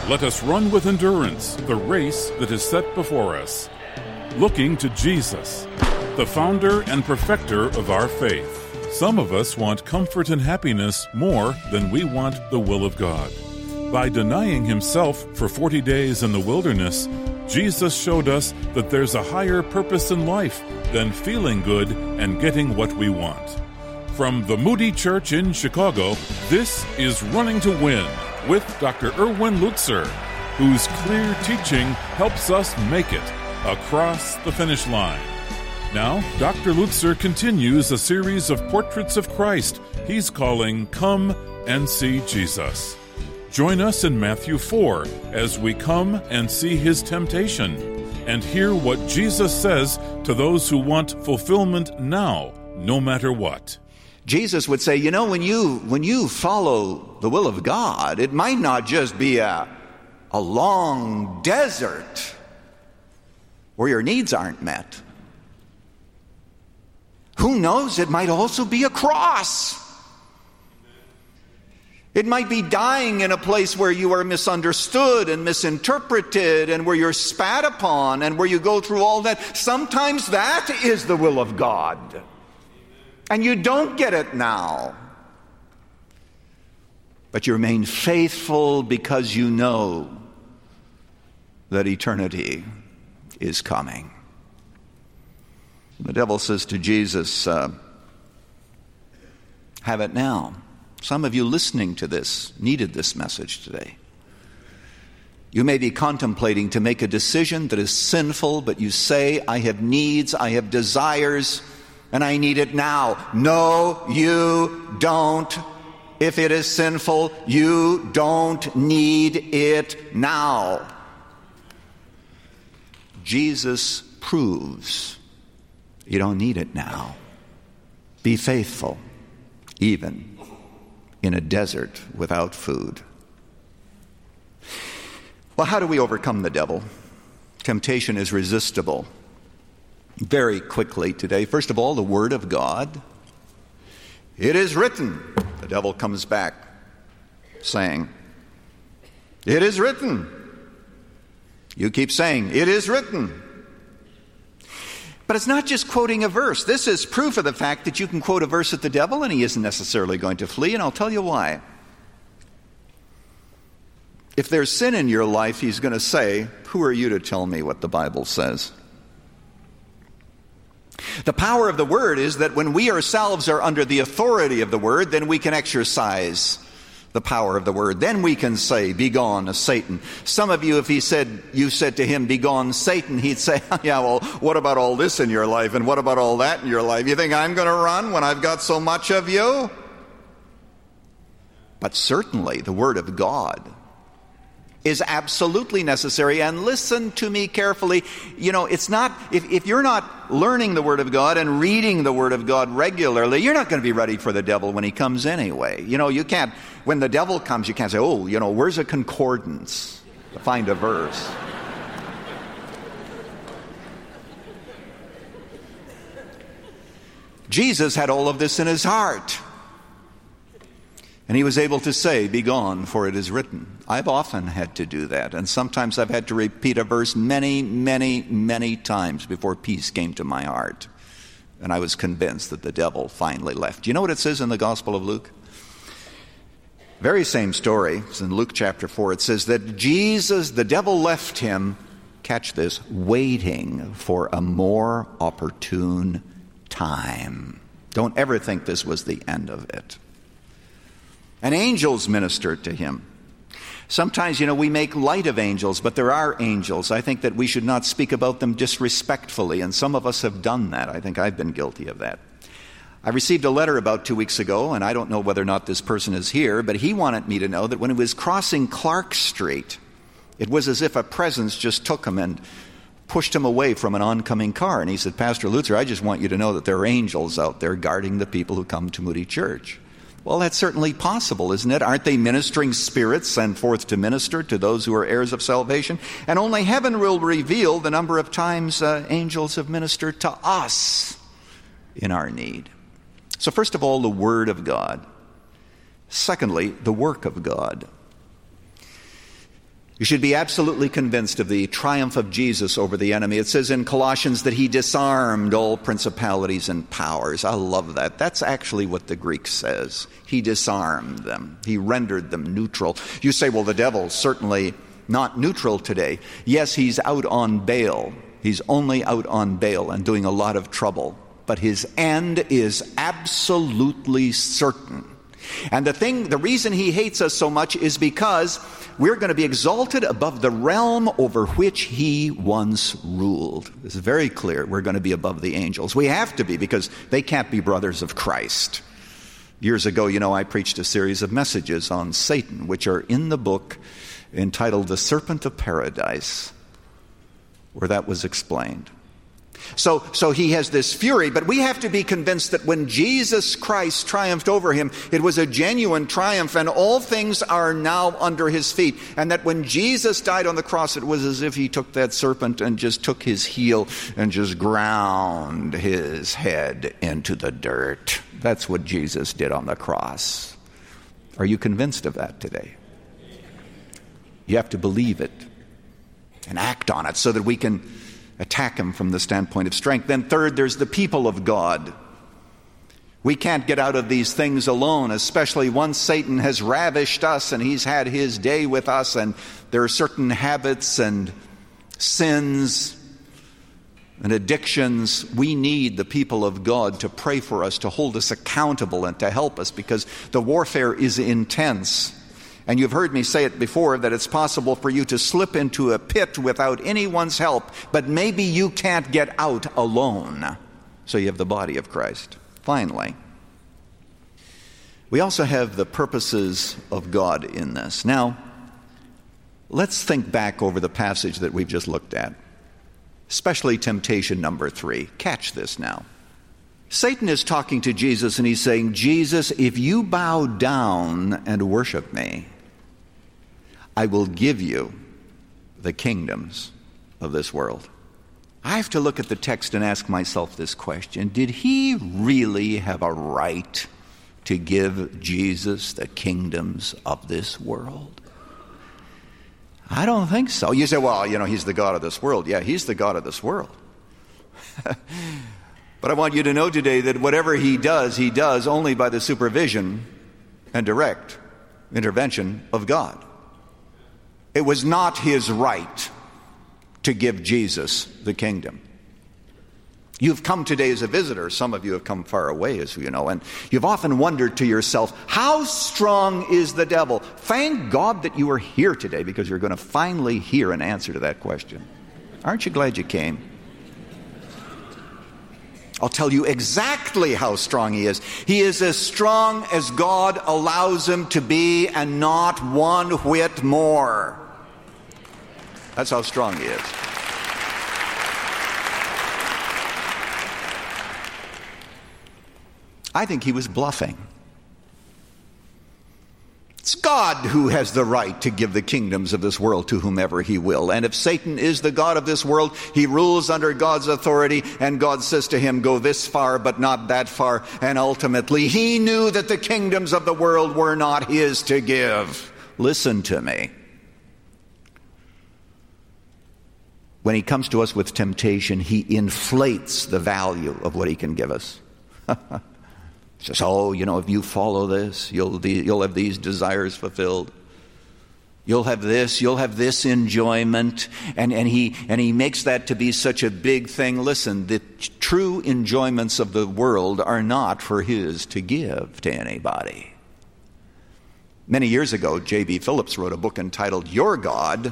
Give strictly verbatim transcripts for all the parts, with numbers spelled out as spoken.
Let us run with endurance the race that is set before us, looking to Jesus, the founder and perfecter of our faith. Some of us want comfort and happiness more than we want the will of God. By denying himself for forty days in the wilderness, Jesus showed us that there's a higher purpose in life than feeling good and getting what we want. From the Moody Church in Chicago, this is Running to Win with Doctor Erwin Lutzer, whose clear teaching helps us make it across the finish line. Now, Doctor Lutzer continues a series of portraits of Christ he's calling Come and See Jesus. Join us in Matthew four as we come and see his temptation and hear what Jesus says to those who want fulfillment now, no matter what. Jesus would say, you know, when you when you follow the will of God, it might not just be a, a long desert where your needs aren't met. Who knows, it might also be a cross. It might be dying in a place where you are misunderstood and misinterpreted and where you're spat upon and where you go through all that. Sometimes that is the will of God. And you don't get it now. But you remain faithful because you know that eternity is coming. The devil says to Jesus, uh, have it now. Some of you listening to this needed this message today. You may be contemplating to make a decision that is sinful, but you say, I have needs, I have desires, and I need it now. No, you don't. If it is sinful, you don't need it now. Jesus proves you don't need it now. Be faithful, even in a desert without food. Well, how do we overcome the devil? Temptation is resistible. Very quickly today, first of all, the Word of God. It is written. The devil comes back saying, it is written. You keep saying, it is written. But it's not just quoting a verse. This is proof of the fact that you can quote a verse at the devil and he isn't necessarily going to flee, and I'll tell you why. If there's sin in your life, he's going to say, who are you to tell me what the Bible says? The power of the Word is that when we ourselves are under the authority of the Word, then we can exercise the power of the Word. Then we can say, begone, Satan. Some of you, if he said, you said to him, begone, Satan, he'd say, yeah, well, what about all this in your life? And what about all that in your life? You think I'm going to run when I've got so much of you? But certainly the Word of God is absolutely necessary. And listen to me carefully. You know, it's not, if, if you're not learning the Word of God and reading the Word of God regularly, you're not going to be ready for the devil when he comes anyway. You know, you can't, when the devil comes, you can't say, oh, you know, where's a concordance to find a verse? Jesus had all of this in his heart. And he was able to say, begone, for it is written. I've often had to do that. And sometimes I've had to repeat a verse many, many, many times before peace came to my heart. And I was convinced that the devil finally left. You know what it says in the Gospel of Luke? Very same story. It's in Luke chapter four. It says that Jesus, the devil left him, catch this, waiting for a more opportune time. Don't ever think this was the end of it. And angels ministered to him. Sometimes, you know, we make light of angels, but there are angels. I think that we should not speak about them disrespectfully, and some of us have done that. I think I've been guilty of that. I received a letter about two weeks ago, and I don't know whether or not this person is here, but he wanted me to know that when he was crossing Clark Street, it was as if a presence just took him and pushed him away from an oncoming car. And he said, Pastor Lutzer, I just want you to know that there are angels out there guarding the people who come to Moody Church. Well, that's certainly possible, isn't it? Aren't they ministering spirits sent forth to minister to those who are heirs of salvation? And only heaven will reveal the number of times uh, angels have ministered to us in our need. So first of all, the Word of God. Secondly, the work of God. You should be absolutely convinced of the triumph of Jesus over the enemy. It says in Colossians that he disarmed all principalities and powers. I love that. That's actually what the Greek says. He disarmed them. He rendered them neutral. You say, well, the devil's certainly not neutral today. Yes, he's out on bail. He's only out on bail and doing a lot of trouble. But his end is absolutely certain. And the thing, the reason he hates us so much is because we're going to be exalted above the realm over which he once ruled. This is very clear. We're going to be above the angels. We have to be, because they can't be brothers of Christ. Years ago, you know, I preached a series of messages on Satan, which are in the book entitled The Serpent of Paradise, where that was explained. So, so he has this fury, but we have to be convinced that when Jesus Christ triumphed over him, it was a genuine triumph, and all things are now under his feet. And that when Jesus died on the cross, it was as if he took that serpent and just took his heel and just ground his head into the dirt. That's what Jesus did on the cross. Are you convinced of that today? You have to believe it and act on it so that we can attack him from the standpoint of strength. Then third, there's the people of God. We can't get out of these things alone, especially once Satan has ravished us and he's had his day with us, and there are certain habits and sins and addictions. We need the people of God to pray for us, to hold us accountable and to help us, because the warfare is intense. And you've heard me say it before, that it's possible for you to slip into a pit without anyone's help, but maybe you can't get out alone. So you have the body of Christ. Finally, we also have the purposes of God in this. Now, let's think back over the passage that we've just looked at, especially temptation number three. Catch this now. Satan is talking to Jesus and he's saying, Jesus, if you bow down and worship me, I will give you the kingdoms of this world. I have to look at the text and ask myself this question. Did he really have a right to give Jesus the kingdoms of this world? I don't think so. You say, well, you know, he's the God of this world. Yeah, he's the God of this world. But I want you to know today that whatever he does, he does only by the supervision and direct intervention of God. It was not his right to give Jesus the kingdom. You've come today as a visitor. Some of you have come far away, as you know, and you've often wondered to yourself, how strong is the devil? Thank God that you are here today, because you're going to finally hear an answer to that question. Aren't you glad you came? I'll tell you exactly how strong he is. He is as strong as God allows him to be, and not one whit more. That's how strong he is. I think he was bluffing. It's God who has the right to give the kingdoms of this world to whomever he will. And if Satan is the God of this world, he rules under God's authority, and God says to him, go this far but not that far. And ultimately, he knew that the kingdoms of the world were not his to give. Listen to me. When he comes to us with temptation, he inflates the value of what he can give us. He says, oh, you know, if you follow this, you'll, you'll have these desires fulfilled. You'll have this, you'll have this enjoyment. And, and, he, and he makes that to be such a big thing. Listen, the true enjoyments of the world are not for his to give to anybody. Many years ago, J B Phillips wrote a book entitled, Your God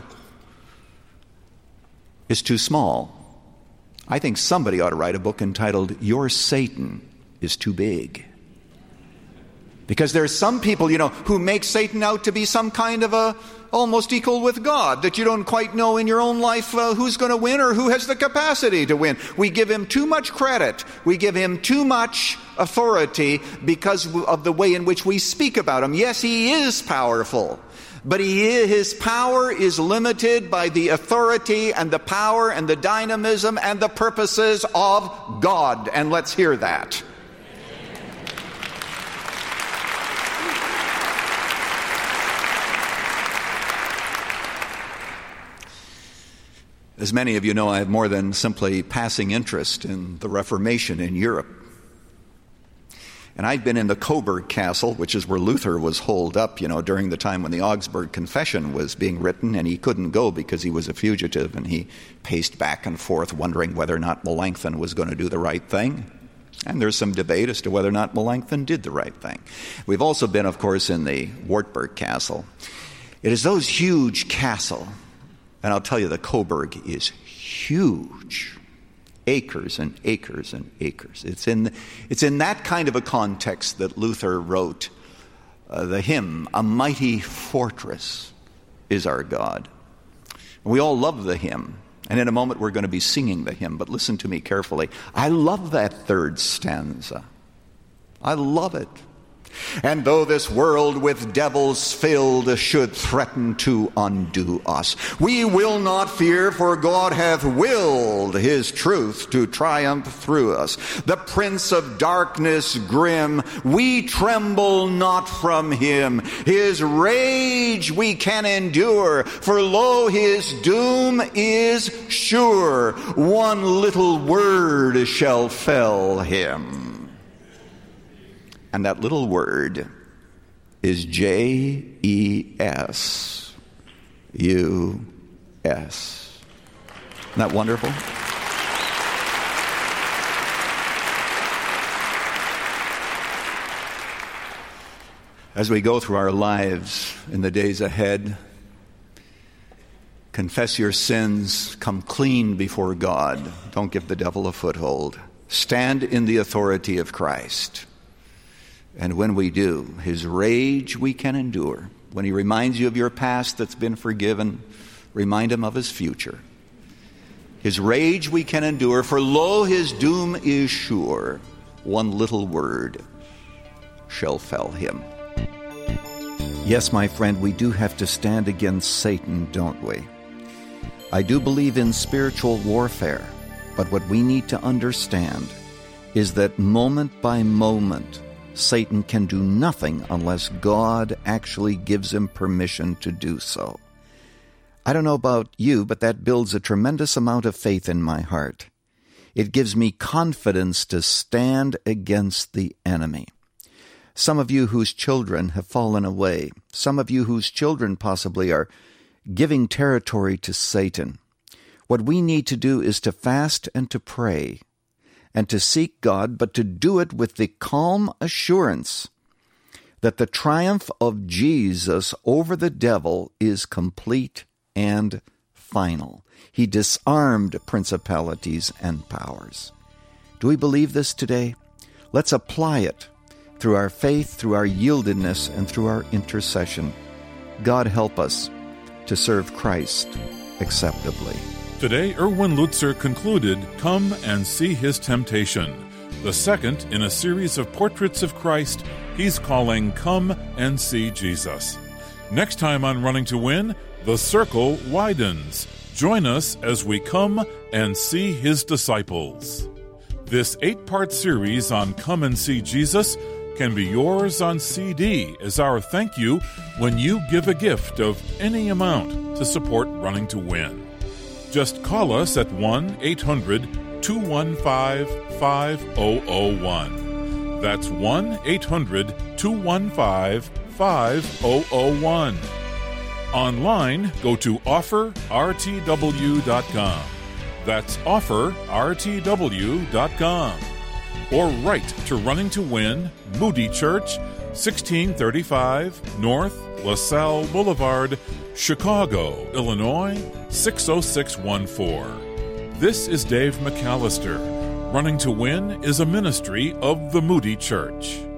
is Too Small. I think somebody ought to write a book entitled, Your Satan is Too Big. Because there are some people, you know, who make Satan out to be some kind of a almost equal with God, that you don't quite know in your own life uh, who's going to win or who has the capacity to win. We give him too much credit. We give him too much authority because of the way in which we speak about him. Yes, he is powerful, but he is, his power is limited by the authority and the power and the dynamism and the purposes of God. And let's hear that. As many of you know, I have more than simply passing interest in the Reformation in Europe. And I'd been in the Coburg Castle, which is where Luther was holed up, you know, during the time when the Augsburg Confession was being written, and he couldn't go because he was a fugitive, and he paced back and forth wondering whether or not Melanchthon was going to do the right thing. And there's some debate as to whether or not Melanchthon did the right thing. We've also been, of course, in the Wartburg Castle. It is those huge castle, and I'll tell you, the Coburg is huge. Acres and acres and acres. It's in, it's in that kind of a context that Luther wrote uh, the hymn, "A Mighty Fortress is Our God." We all love the hymn, and in a moment we're going to be singing the hymn, but listen to me carefully. I love that third stanza. I love it. And though this world with devils filled should threaten to undo us, we will not fear, for God hath willed his truth to triumph through us. The prince of darkness grim, we tremble not from him. His rage we can endure, for lo, his doom is sure. One little word shall fell him. And that little word is J E S U S. Isn't that wonderful? As we go through our lives in the days ahead, confess your sins, come clean before God. Don't give the devil a foothold. Stand in the authority of Christ. And when we do, his rage we can endure. When he reminds you of your past that's been forgiven, remind him of his future. His rage we can endure, for lo, his doom is sure. One little word shall fell him. Yes, my friend, we do have to stand against Satan, don't we? I do believe in spiritual warfare, but what we need to understand is that moment by moment, Satan can do nothing unless God actually gives him permission to do so. I don't know about you, but that builds a tremendous amount of faith in my heart. It gives me confidence to stand against the enemy. Some of you whose children have fallen away, some of you whose children possibly are giving territory to Satan, what we need to do is to fast and to pray and to seek God, but to do it with the calm assurance that the triumph of Jesus over the devil is complete and final. He disarmed principalities and powers. Do we believe this today? Let's apply it through our faith, through our yieldedness, and through our intercession. God help us to serve Christ acceptably. Today, Erwin Lutzer concluded Come and See His Temptation, the second in a series of portraits of Christ he's calling Come and See Jesus. Next time on Running to Win, the circle widens. Join us as we come and see his disciples. This eight-part series on Come and See Jesus can be yours on C D as our thank you when you give a gift of any amount to support Running to Win. Just call us at one eight hundred two one five five zero zero one. That's one eight hundred two one five five zero zero one. Online, go to offer r t w dot com. That's offer r t w dot com. Or write to Running to Win, Moody Church, sixteen thirty-five North LaSalle Boulevard, Chicago, Illinois, six oh six one four. This is Dave McAllister. Running to Win is a ministry of the Moody Church.